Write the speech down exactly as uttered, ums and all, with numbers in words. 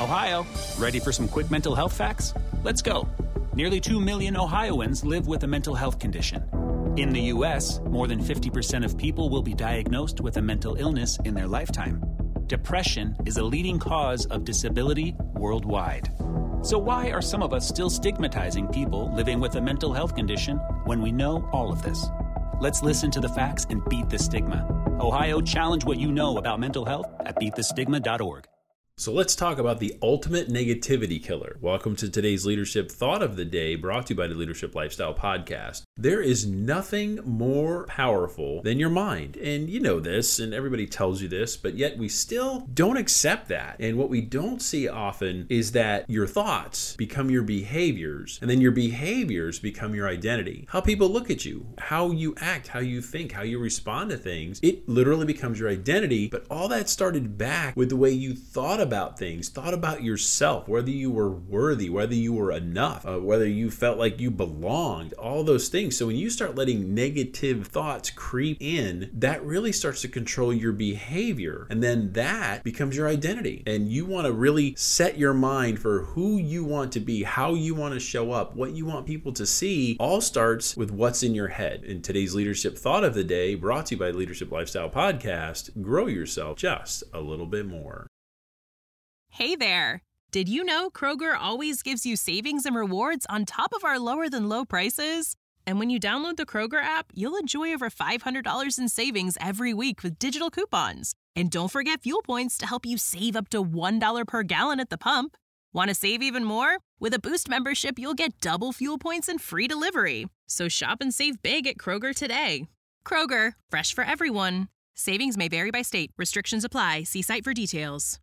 Ohio, ready for some quick mental health facts? Let's go. Nearly two million Ohioans live with a mental health condition. In the U S, more than fifty percent of people will be diagnosed with a mental illness in their lifetime. Depression is a leading cause of disability worldwide. So why are some of us still stigmatizing people living with a mental health condition when we know all of this? Let's listen to the facts and beat the stigma. Ohio, challenge what you know about mental health at beat the stigma dot org. So let's talk about the ultimate negativity killer. Welcome to today's Leadership Thought of the Day, brought to you by the Leadership Lifestyle Podcast. There is nothing more powerful than your mind. And you know this, and everybody tells you this, but yet we still don't accept that. And what we don't see often is that your thoughts become your behaviors, and then your behaviors become your identity. How people look at you, how you act, how you think, how you respond to things, it literally becomes your identity. But all that started back with the way you thought about things, thought about yourself, whether you were worthy, whether you were enough, uh, whether you felt like you belonged, all those things. So when you start letting negative thoughts creep in, that really starts to control your behavior. And then that becomes your identity. And you want to really set your mind for who you want to be, how you want to show up, what you want people to see, all starts with what's in your head. In today's Leadership Thought of the Day, brought to you by Leadership Lifestyle Podcast, grow yourself just a little bit more. Hey there! Did you know Kroger always gives you savings and rewards on top of our lower than low prices? And when you download the Kroger app, you'll enjoy over five hundred dollars in savings every week with digital coupons. And don't forget fuel points to help you save up to one dollar per gallon at the pump. Want to save even more? With a Boost membership, you'll get double fuel points and free delivery. So shop and save big at Kroger today. Kroger, fresh for everyone. Savings may vary by state. Restrictions apply. See site for details.